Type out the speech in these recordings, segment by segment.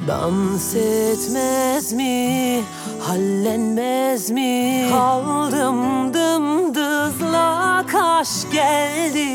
Dans etmez mi, hallenmez mi? Kaldım dımdızlak, aşk geldi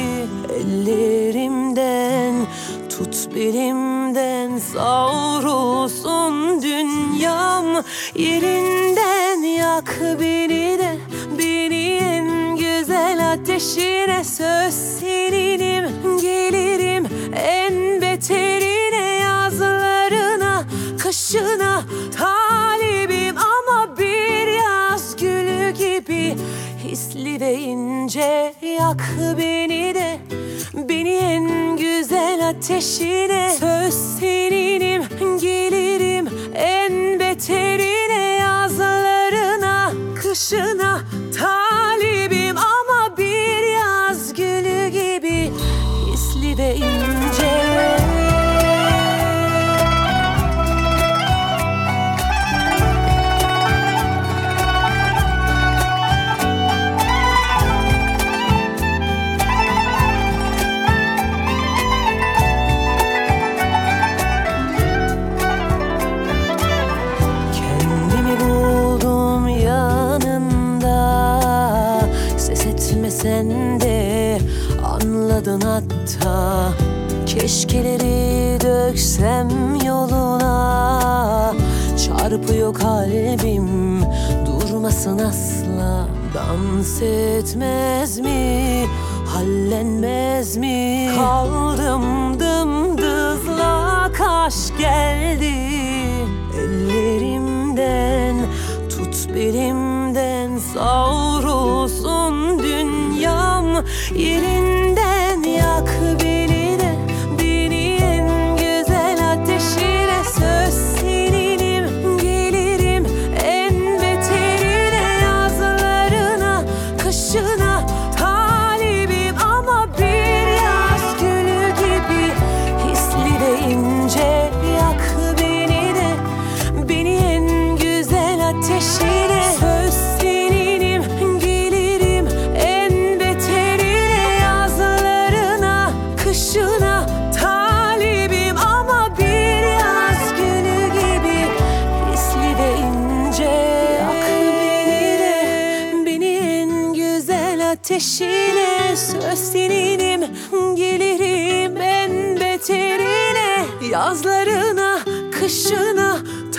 ellerimden. Tut belimden, savrulsun dünyam yerinden. Yak beni de, beni en güzel ateşine. Söz seninim, gelirim en beterine. Yazlarına, kışına talibim ama bir yaz gülü gibi hisli ve ince. Yak beni de, beni en güzel ateşine. Söz seninim, gelirim en beterine. Yazlarına, kışına talibim ama bir yaz gülü gibi hisli ve ince. Sen de anladın hatta. Keşkeleri döksem yoluna. Çarpıyor kalbim, durmasın asla. Dans etmez mi, hallenmez mi? Kaldım dımdızlak, aşk geldi ellerimden. Tut belimden, savrulsun dünyam yerinden. Yak beni de, beni en güzel ateşine. Söz seninim, gelirim en beterine. Yazlarına, kışına talibim ama bir yaz gülü gibi hisli ve ince. Yak beni de, beni en güzel ateşine. Söz seninim, gelirim en beterine. Yazlarına, kışına talibim ama bir yaz günü gibi hisli ve ince. Yak beni de, beni en güzel ateşine. Söz seninim, gelirim en beterine. Yazlarına, kışına